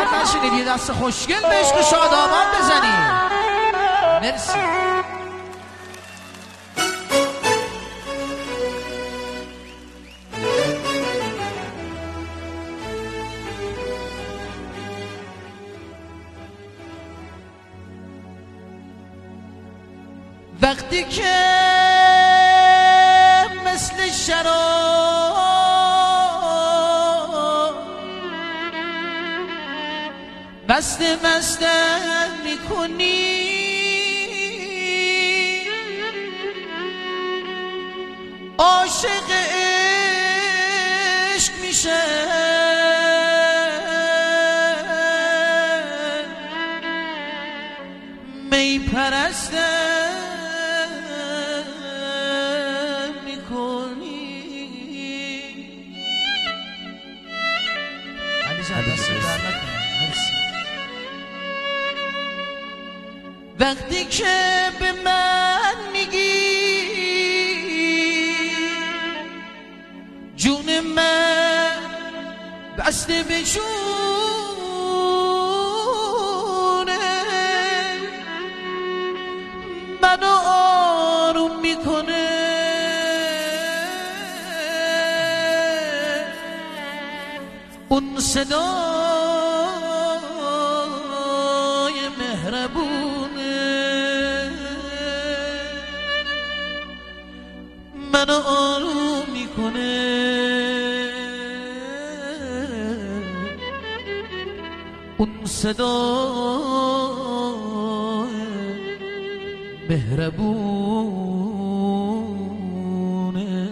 ناراحت نشینید، یه دست خوشگل به عشق شادامان بزنید. مرسی. وقتی که مثل شراب مستم میکنی، عاشق عشق میشه، می پرستم وقتی که به من میگی جون من بسته به جونه، منو آروم میکنه، اون صدای مهربونه، منو آروم میکنه، اون صدای مهربونه.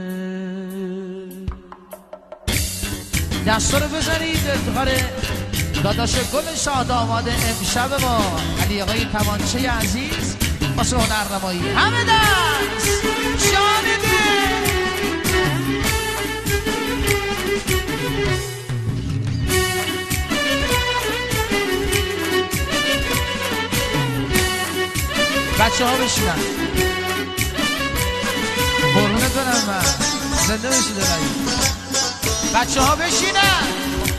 دستا رو بزنید افتخار داداش گل شادآباد امشب ما علی آقای توانچه عزیز واسه هنرنمایی. همه دست جانبه بچه ها بشینن، قربونت برم من، زنده بشید دلایی. بچه ها بشینن.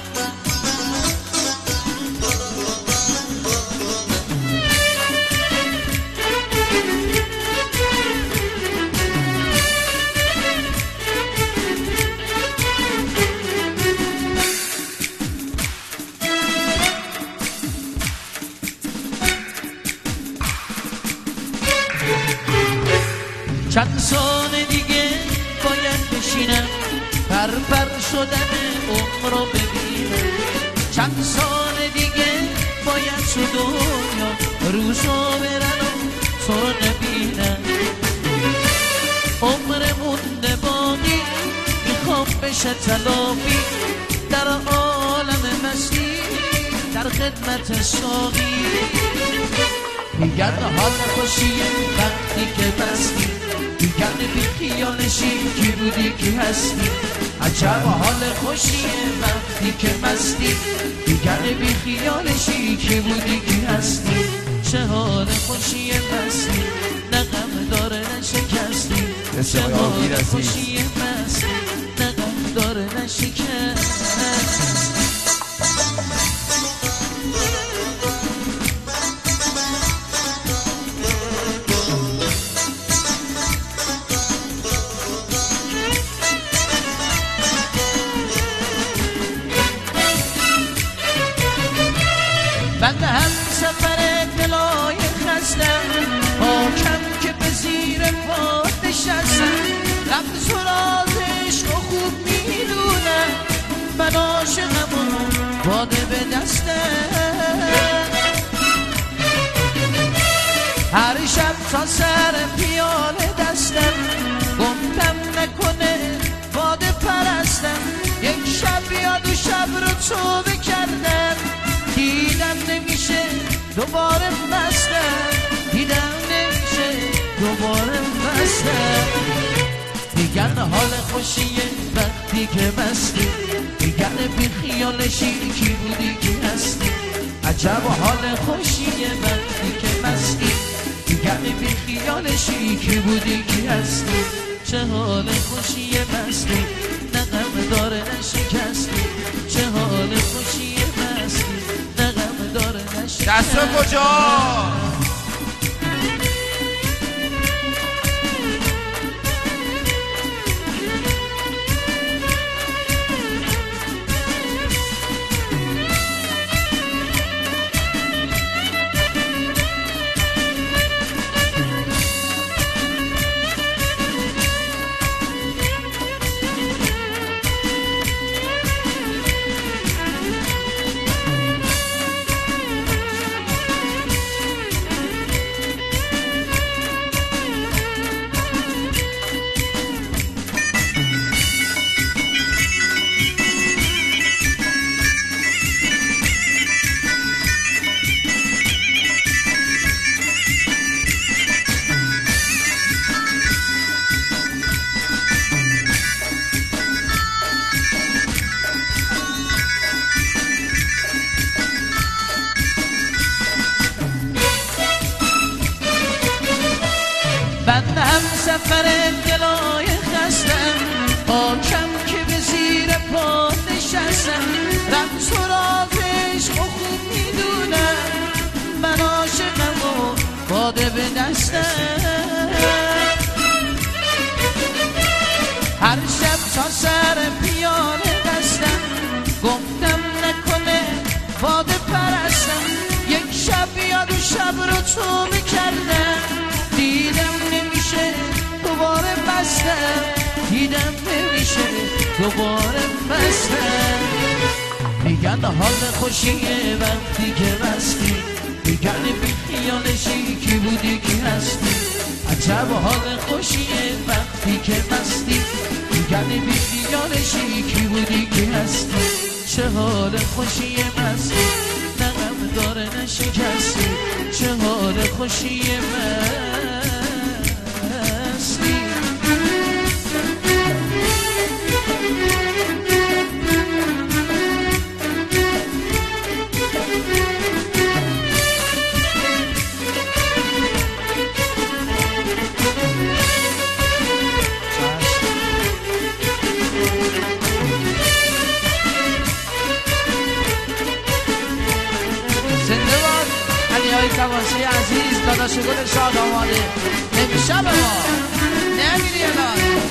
چند سال دیگه باید بشینم پر شدن عمر رو ببینم، چند سال دیگه باید تو دنیا روزو برن و تو رو نبینم، عمر مونده باقی میخوام بشه تلافی در عالم مستی در خدمت ساقی. میگن حال خوشیه وقتی که بستی، میگن بی خیالشی کی بودی کی هستی، عجب حال خوشیه وقتی که مستی، میگن بی خیالشی کی بودی کی هستی، چه حال خوشیه مستی، نه غم داره نه شکستی، چه حال خوشیه مستی، نه غم داره نه شکستی. بنده هم سفر دلای خستم، حاکم که به زیر پاد نشستم، رفت سراز عشق و خوب میدونم، من عاشقم و باده به دستم، هر شب تا سر پیاله دستم، گفتم نکنه باده پرستم، یک شب یاد و شب رو توبه کردم، دیدم نمیشه دوباره مستم، دیدم نمیشه دوباره مستم. میگن حال خوشیه وقتی که مستی، میگن بی خیالشی کی بودی کی هستی، عجب حال خوشیه وقتی که مستی، میگن بی خیالشی کی بودی کی هستی، چه حال خوشیه مستی، نه غم داره نه شکستی، چه حال خوشیه مستی، کسرا کجا؟ بنده هم سفر دلای خستم حاکم که به زیر پا نشستم رمز و رازش و خوب میدونم من عاشقم و باده به دستم هر شب تا سر پیانه دستم گفتم نکنه باده پرستم یک شب یا دو شب رو تو میکردم دیدم نمیشه دوباره بستم دیدم نمیشه دوباره بستم میگن حال خوشیه وقتی که بستی میگن بی خیالشی کی بودی کی هستی عجب حال خوشیه وقتی که بستی میگن بی خیالشی کی بودی کی هستی چه حال خوشیه بستی نغم داره نشکستی چه حال خوشیه بستی تماسی عزیز داداش گل شاد آماده امشب ما نمیری الان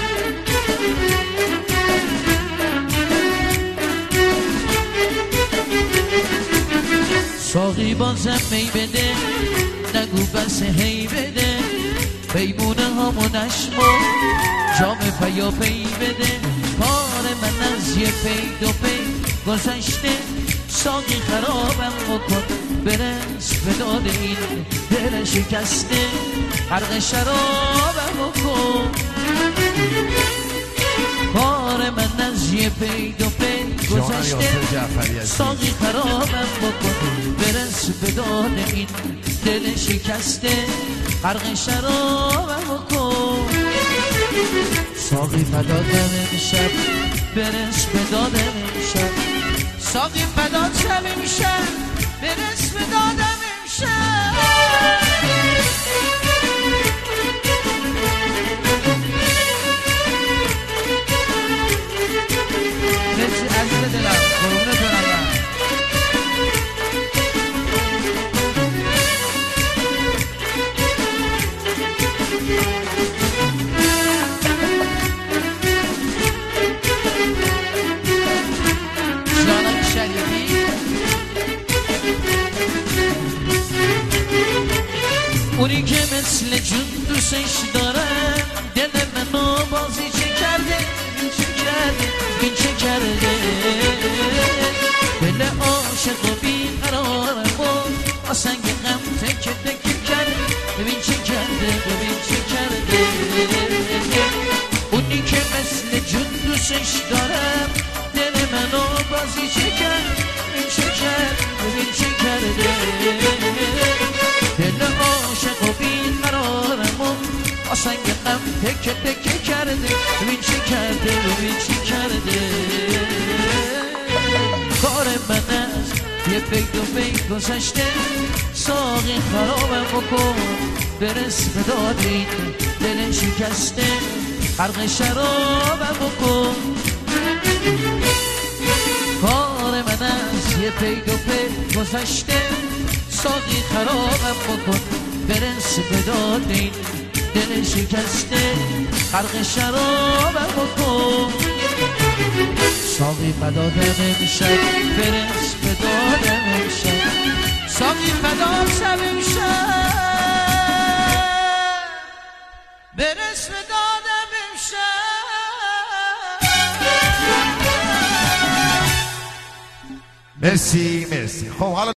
ساقی بازم می بده نگو بس هی بده پیمونه هامو نشمو جام پیا پی بده پار من از یه پی دو پی گذشته ساقی خرابم بکن برس به داد این دل شکسته غرق شرابم بکن کار من از یه پی دو پی گذشته ساقی خرابم بکن برس به داد این دل شکسته غرق شرابم بکن ساقی فدادم امشب برس به داد امشب ساقی فدات شب امشب برس به دادم امشب مرسی عزیز دلم قربونت برم جانم شریفی اونی که مثل جون دوستش دارم دل منو بازی چه کرده این چه کرده این چه کرده دل عاشق و بیقرارم و سنگ غم تکه تکه کرده ببین چه کرده ببین چه کرده اونی که مثل جون دوستش دارم دل منو بازی چه کرد این چه کرد ببین چه کرده دل عاشق و بیقرارم و سنگ غم تکه تکه کرده ببین چه کرده ببین چه کرده کار من از یه پی دو پی گذشته ساقی خرابم بکن برس به داد این دل شکسته غرق شرابم بکن کار من از یه پی دو پی گذشته ساقی خرابم بکن برس به دادین دل شکسته غرق شرابم بکن ساقی فدادم امشب برس به دادم امشب ساقی فدادم امشب برس به دادم امشب مرسی مرسی. خب حالا